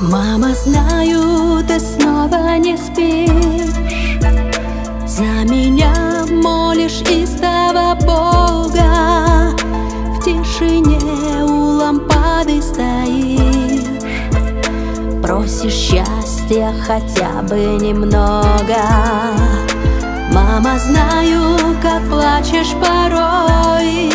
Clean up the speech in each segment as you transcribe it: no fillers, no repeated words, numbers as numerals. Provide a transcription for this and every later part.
Мама, знаю, ты снова не спишь, за меня молишь истово Бога. В тишине у лампады стоишь, просишь счастья хотя бы немного. Мама, знаю, как плачешь порой,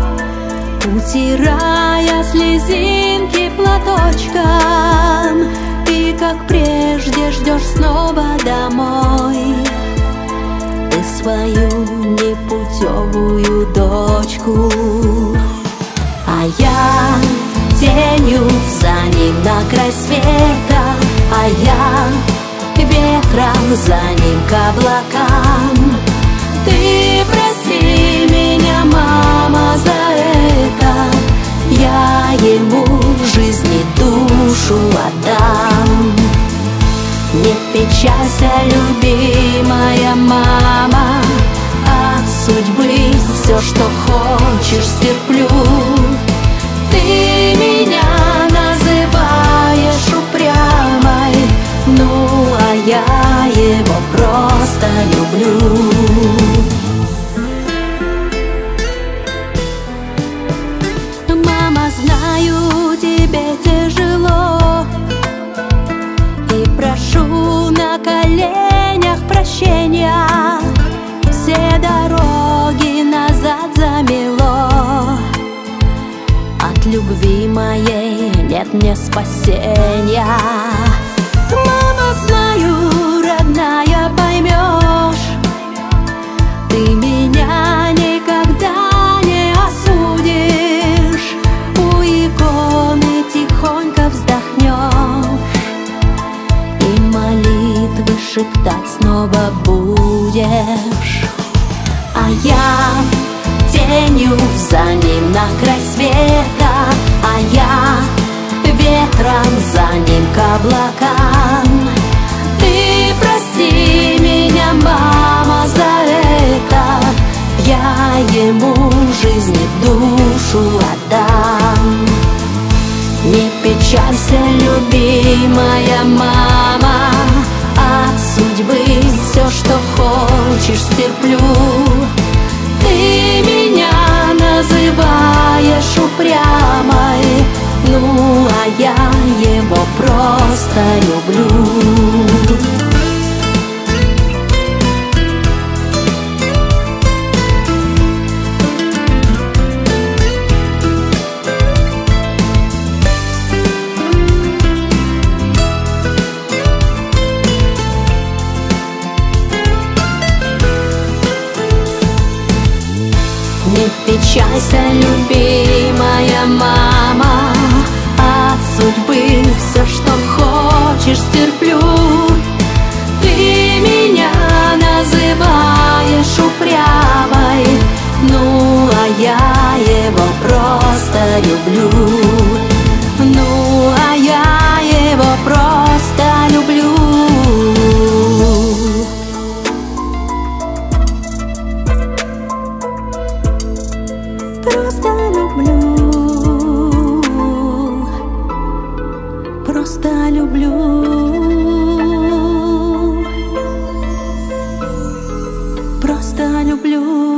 утирая слезинки платочком, и как прежде ждешь снова домой ты свою непутевую дочку. А я тенью за ним на край света, а я ветром за ним к облакам. Ты прости меня, мама, за это, я ему жизни душу отдам. Не печалься, любимая мама, от судьбы все, что хочешь, стерплю. Ты меня называешь упрямой, ну а я его просто люблю. Мама, знаю, тебе тяжело, и прошу на коленях прощения. Все дороги назад замело, от любви моей нет мне спасения. Мама, знаю, родная, поймешь, ты меня никогда не осудишь. У иконы тихонько вздохнешь, и молитвы шептать снова будешь. А я тенью за ним на край света, а я ветром за ним к облакам. Ты прости меня, мама, за это, я ему жизни душу отдам. Не печалься, любимая мама, от судьбы все, что хочешь, стерплю. Ты меня называешь упрямой, ну а я его просто люблю. Не печалься, любимая мама, от судьбы все, что хочешь, стерплю. Ты меня называешь упрямой, ну а я его просто люблю. Ну а я его просто люблю. Просто люблю, просто люблю, просто люблю.